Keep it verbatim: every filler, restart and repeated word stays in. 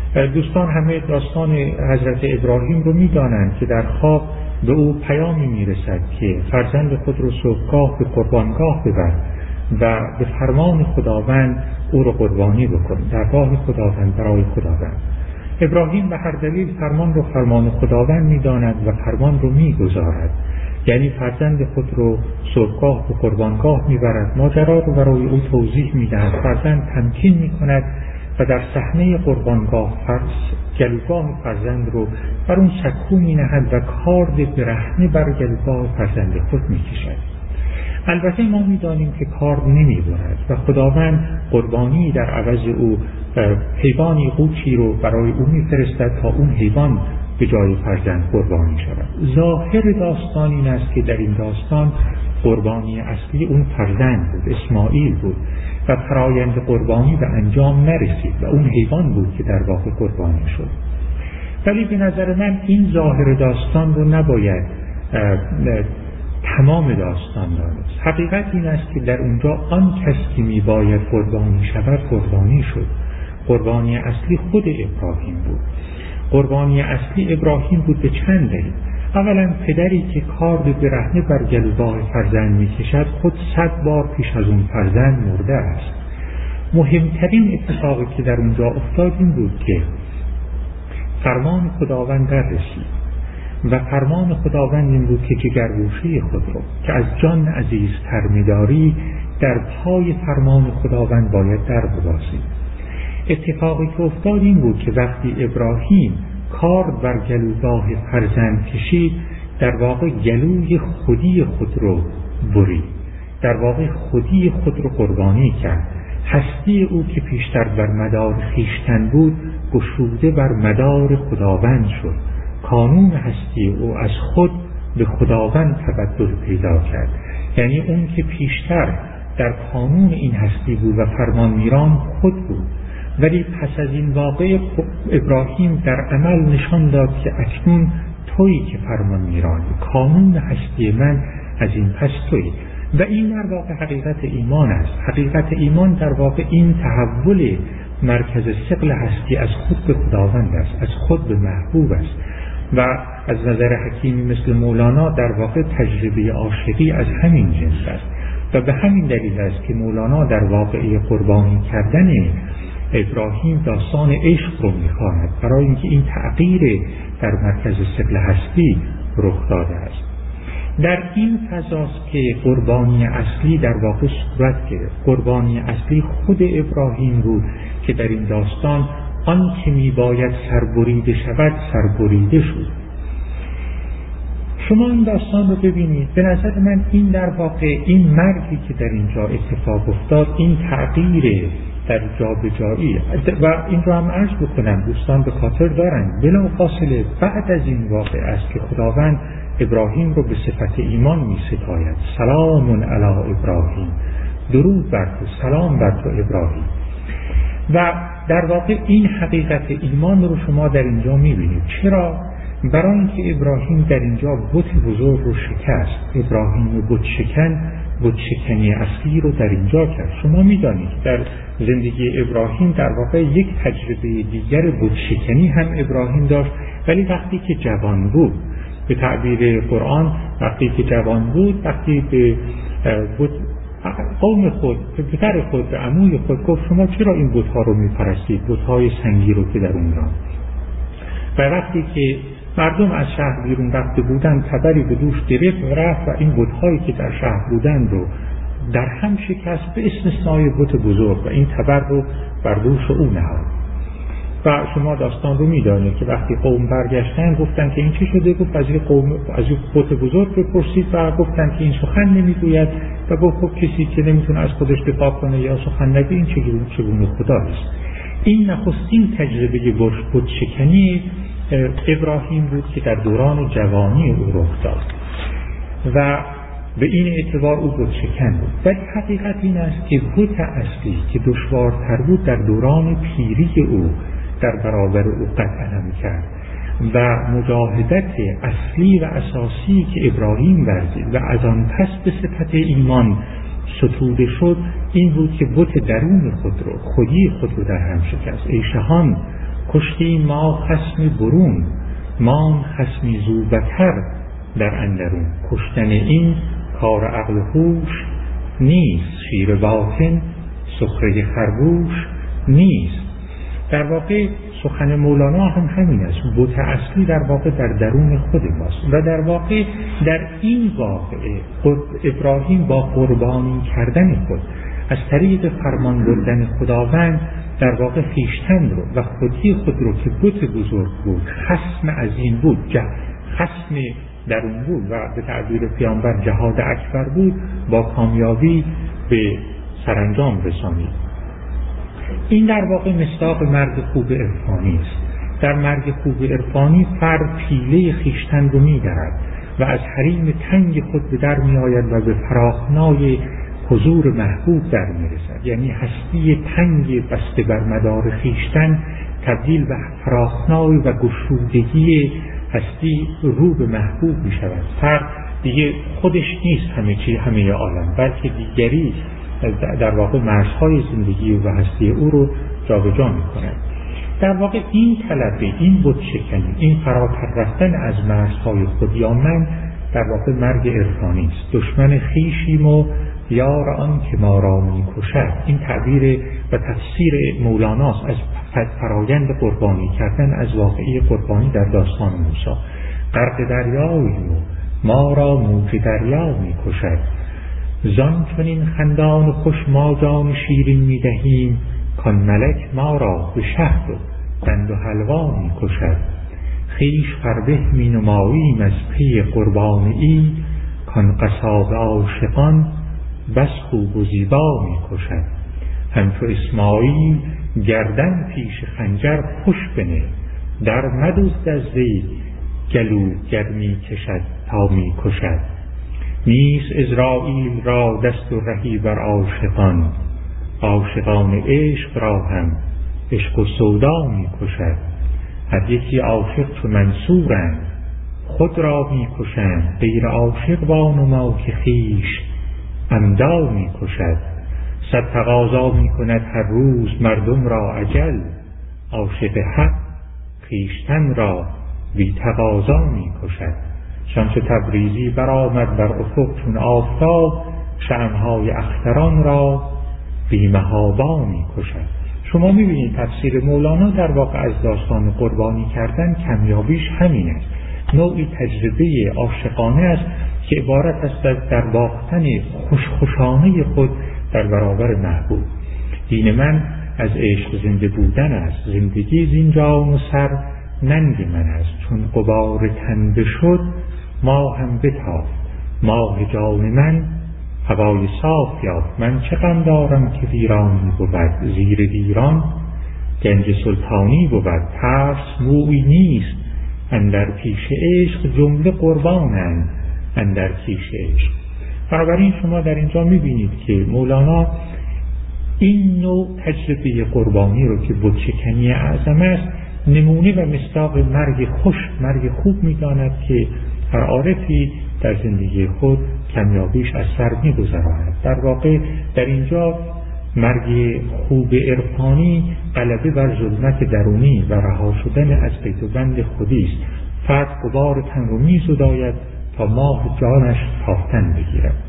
دوستان همه داستان حضرت ابراهیم رو می‌دانند که در خواب به او پیامی میرسد که فرزند خود رو صبحگاه به قربانگاه ببر و به فرمان خداوند او رو قربانی بکن، در راه خداوند، برای خداوند. ابراهیم به هر دلیل فرمان رو فرمان خداوند می‌داند و فرمان رو می‌گذارد، یعنی فرزند خود رو صبحگاه به قربانگاه می‌برد، ماجرا رو برای او توضیح می‌دهد، فرزند تمکین می‌کند و در صحنه قربانگاه فرض گلوگاه فرزند رو بر اون سکو می‌نهد و کارد برهنه بر گلوگاه فرزند خود می‌کشد. البته ما می‌دانیم که کارد نمی‌برد و خداوند قربانی در عوض او حیوانی قوچی رو برای او می‌فرستد تا اون حیوان به جای فرزند قربانی شود. ظاهر داستان این است که در این داستان قربانی اصلی اون فرزند بود، اسماعیل بود و فرایند قربانی به انجام نرسید و اون حیوان بود که در واقع قربانی شد. ولی به نظر من این ظاهر داستان رو نباید تمام داستان دانست. حقیقت این است که در اونجا آن کسی که می باید قربانی شود قربانی شد. قربانی اصلی خود ابراهیم بود. قربانی اصلی ابراهیم بود به چند دلیل. اولا پدری که کارد برهنه بر گلوگاه فرزند می کشد خود صد بار پیش از اون فرزند مرده است. مهمترین اتفاقی که در اونجا افتاد این بود که فرمان خداوند در رسید و فرمان خداوند این بود که جگرگوشه خود رو که از جان عزیزتر می‌داری در پای فرمان خداوند باید در ببازی. اتفاقی که افتاد این بود که وقتی ابراهیم کارد بر گلوگاه فرزند کشید در واقع گلوی خودی خود رو برید، در واقع خودی خود رو قربانی کرد. هستی او که پیشتر بر مدار خویشتن بود گشوده بر مدار خداوند شد. کانون هستی او از خود به خداوند تبدل پیدا کرد، یعنی اون که پیشتر در کانون این هستی بود و فرمان میران خود بود، ولی پس از این واقع ابراهیم در عمل نشان داد که اکنون تویی که فرمان میرانی، کانون هستی من از این پس تویی. و این در واقع حقیقت ایمان است. حقیقت ایمان در واقع این تحول مرکز ثقل هستی از خود به خداوند است، از خود به محبوب است. و از نظر حکیمی مثل مولانا در واقع تجربه عاشقی از همین جنس است و به همین دلیل است که مولانا در واقع قربانی کردن ابراهیم داستان عشق رو می‌خواند، برای اینکه این تغییر در مرکز ثقل هستی رخ داده است. در این فضاست که قربانی اصلی در واقع صورت گرفت. قربانی اصلی خود ابراهیم بود که در این داستان آن که می باید سربریده شود سربریده شد. شما این داستان رو ببینید، به نظر من این در واقع این مرگی که در اینجا اتفاق افتاد، این تغییر در جا به جایی و این رو هم عرض بکنم دوستان به خاطر دارن بلافاصله بعد از این واقع است که خداوند ابراهیم رو به صفت ایمان می ستاید. سلام علی ابراهیم، درود بر تو، سلام بر تو ابراهیم. و در واقع این حقیقت ایمان رو شما در اینجا می بینید. چرا؟ برای اینکه ابراهیم در اینجا بت بزرگ رو شکست. ابراهیم بت شکن، بت شکنی اصلی رو در اینجا کرد. شما می دانید در زندگی ابراهیم در واقع یک تجربه دیگر بت شکنی هم ابراهیم داشت، ولی وقتی که جوان بود، به تعبیر قرآن وقتی که جوان بود، وقتی به قوم خود، به پدر خود، به عموی خود گفت شما چرا این بت‌ها رو می‌پرستید، بت‌های سنگی رو که در اونجا. و وقتی که مردم از شهر بیرون رفته بودند تبری به دوش گرفت و رفت و این بت‌هایی که در شهر بودند رو در هم شکست به استثنای بت بزرگ و این تبر رو بر دوش او نهاد. و شما داستان رو میدانید که وقتی قوم برگشتن گفتن که این چی شده؟ گفت از این قوم از این بت بزرگ بپرسید و گفتن که این سخن نمیگوید و گفت خب کسی که نمیتونه از خودش دفاع کنه یا سخن نگه این چگونه چگونه خداست. این نخستین تجربه بت شکنی ابراهیم بود که در دوران جوانی او رخ داد و به این اعتبار او بت شکن بود. ولی حقیقت این است که بت اصلی که دشوارتر بود در دوران پیری او در برابر او قد علم کرد و مجاهدت اصلی و اساسی که ابراهیم ورزید و از آن پس به صفت ایمان ستوده شد این بود که بت درون خود رو، خودی خود رو در هم شکست. ای شهان کشتی ما خصم برون، مان خصمی زوبتر در اندرون. کشتن این کار عقل و هوش نیست، شیر باطن سخره خرگوش نیست. در واقع سخن مولانا هم همین است. بت اصلی در واقع در درون خود ماست و در واقع در این واقعه ابراهیم با قربانی کردن خود از طریق فرمان بردن خداوند در واقع خویشتن رو و خودی خود رو که بت بزرگ بود، خصم عظیم بود، خصم درون بود و به تعبیر پیامبر جهاد اکبر بود، با کامیابی به سرانجام رسانید. این در واقع مصداق مرگ خوب عرفانی است. در مرگ خوب عرفانی فرد پیله خویشتن رو می‌درد و از حریم تنگ خود به در می‌آید و به فراخنای حضور محبوب در می‌رسد. یعنی هستی تنگ بسته بر مدار خویشتن تبدیل به فراخنای و گشودگی هستی رو به محبوب می‌شود. فرد دیگه خودش نیست همه چی همه عالم، بلکه دیگری در واقع مرزهای زندگی و هستی او رو جابجا می‌کند. در واقع این طلب، این بت شکنی، این فراتر رفتن از مرزهای خود یا من در واقع مرگ عرفانی است. دشمن خویشیم و یار آن که ما را می‌کشد. این تعبیر و تفسیر مولاناست از فرایند قربانی کردن از واقعی قربانی در داستان موسی. غرق دریاییم و ما را موج دریا می‌کشد. زان چنین خندان و خوش ما جان شیرین می‌دهیم، کان ملک ما را به شهد و دند و حلوا می‌کشد. خویش فربه می‌نماییم از پی قربانی، کان قصاب عاشقان بس خوب و زیبا می‌کشد. همچو اسماعیل گردن پیش خنجر خوش بنه، در مدزد از وی گلو گر می‌کشد تا می‌کشد. نیست عزراییل را دست و رهی بر عاشقان، عاشقان عشق را هم عشق و سودا می‌کشد. هر یکی عاشق چو منصورند خود را می‌کشند، غیر عاشق وانما که خویش عمدا می‌کشد. صد تقاضا می‌کند هر روز مردم را اجل، عاشق حق خویشتن را بی تقاضا می‌کشد. شمس تبریزی برآمد بر افق چون آفتاب، شمع‌های اختران را بی محابا می‌کشد. شما می‌بینید تفسیر مولانا در واقع از داستان قربانی کردن کمیابیش همین است. نوعی تجربه عاشقانه است که عبارت است از در باختن خوشخوشانه خود در برابر محبوب. دین من از عشق زنده بودن است، زندگی زین جان و سر ننگ من است. چون غبار تن بشد ما هم بتافت، ماه جان من هوای صاف یافت. من چه غم دارم که ویرانی بود، زیر ویران گنج سلطانی بود. ترس مویی نیست اندر پیش عشق، جمله قربانند اندر پیش عشق. بنابراین شما در اینجا میبینید که مولانا این نوع تجربه قربانی رو که بت شکنی اعظم است نمونه و مصداق مرگ خوش، مرگ خوب میداند که هر عارفی در زندگی خود کمیابیش از سر می‌گذراند. در واقع در اینجا مرگ خوب عرفانی غلبه بر ظلمت درونی و رها شدن از قید و بند خودی است. فرد غبار تن رو می‌زداید تا ماه جانش تافتن بگیرد.